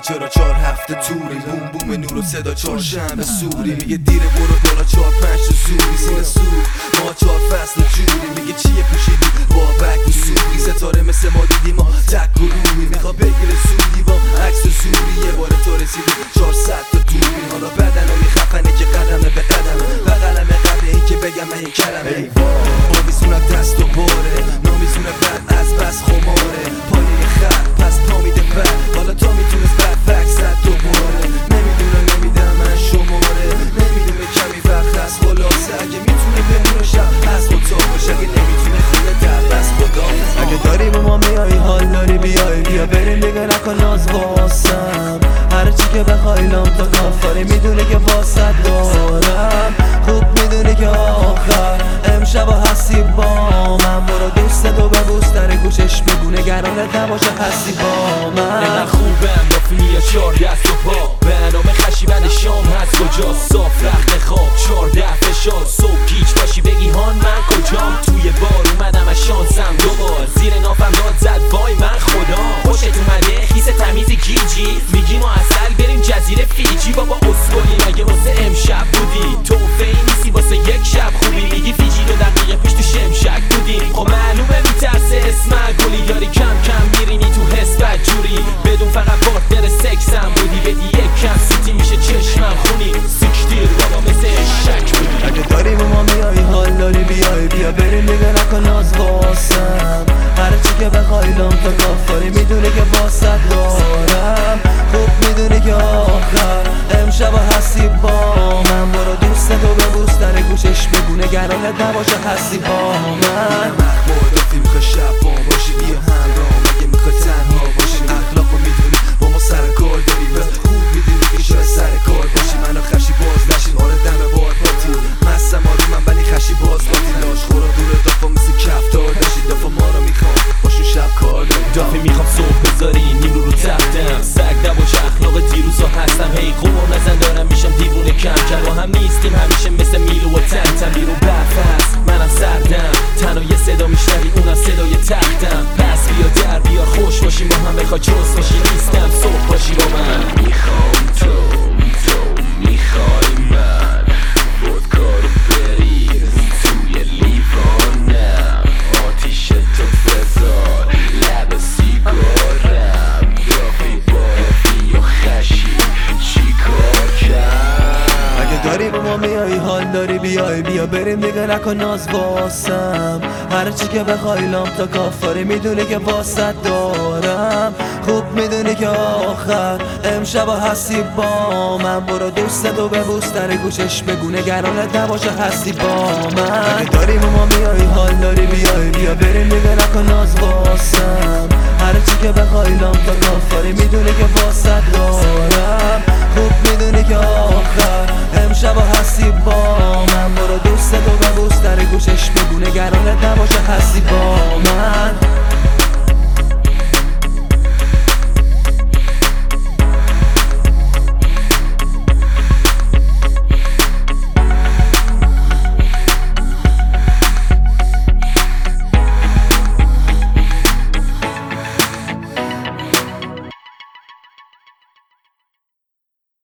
چرا 4 هفته توری بوم بوم نور و صدا چهارشنبه سوری میگه دیره برو بالا 4 5 تا زوری سینه سود ما 4 فصل جوری میگه چیه پوشیدی با بک و سوری ستاره مثل ما دیدی ما تک و روی میخوا بگیره سودی با عکس زوری یه بار تو رسیدی 400 تا دوری حالا بدنای خفنه که قدمه به قدمه بغلمه قبل این که بگم من این کلمه آویزونه دست و باره نامیزونه بعد از بس خماره پایه خط پس پا میده بر حالا تا میتونست بعد فک زد دوباره نمیدونم من شماره نمیدونه کمی وقت از خلاصه اگه میتونه بمونه شب از خدا باشه اگه نمیتونه خونه در بس خدا اگه داری به ما میایی حال داری بیای بیا بریم دیگه نکن ناز واسم هر چی که بخوای لام تا کافاری میدونه که واسط دارم خوب میدونه که آخر امشب هستی با من برو دوست دو ببوس در گوشش بگو نگرانت نباشه هستی با من خوبم با فیلمی 4 دست و پا برنامه خشی بعد شام هست کجا صاف رخت خواب 14 فشار صبح گیج باشی بگی هان من کجام توی بار اومدم از شانسم دوبار زیر نافم داد زد وای من خدا خوشت اومده خیس تمیز گیجی میگی ما اصل بریم جزیره فیجی بابا اسکولی مگه واسه امشب بودی توفه‌ای نیستی واسه یک شب خوبی میگی فیجی 2 دقیقه پیش تو شمشک بودی خب معلومه میترسه اسم گلی یاری کم کم میرینی تو حس بدجوری بدون فقط پارتنر سکسم بودی بدی یک کم سوتی میشه چشمم خونی سیکتیر بابا مثل شک بودی اگه داری با ما میایی حال داری بیای بیا بریم دیگه نکن ناز واسم هر چی که بخوای لام تا کافاری میدونه که واسط دارم خوب میدونه که آخر امشب هستی با من برو دوست تو ببوس در گوشش بگو نگرانت نباشه هستی با من مخمار میخوای شب با باشی بیا همراه مگه میخوای تنها باشی اخلاقو میدونی با ما سر کار داری و خوب میدونی که شاید سر کار باشی منو خشی باز نشین آره دم باد باتی مستم آری من ولی خشی باز باتی لاش خورا دور دافا مثل کفتار داشتی دافا ما رو میخوام باشون شب کار داری دافی میخوام صبح بذاری نیرو رو تختم سگ نباشه اخلاق دیروزا هستم هی قمار نزن دارم میشم دیوونه کم کم با هم نیستیم همیشه مثل میلو و تنتم بیرون برف هست منم سردم تنها یه صدا میشنوی اونم صدای تختم پس بیا در بیار خوش باشی ما هم بخوای جست باشی نیستم صبح باشی با من میخوام تو میخوای من خودکارو بریز توی لیوانم آتیش تو بذار لب سیگارم دافی بافی و خشی چی کار کرد اگه داری با ما میایی حال داری بیای بیا بریم دیگه نکن ناز واسم هر چی که بخوای لام تا کافاری میدونه که واسط دارم خوب میدونی که آخر امشب هستی با من برو دوست تو ببوس در گوشش بگو نگرانت نباشه هستی با من اگه داری با ما میایی حال داری بیای بیا بریم دیگه نکن ناز واسم هر چی که بخوای لام تا کافاری میدونه که واسط دارم خوب میدونی که آخر امشب هستی با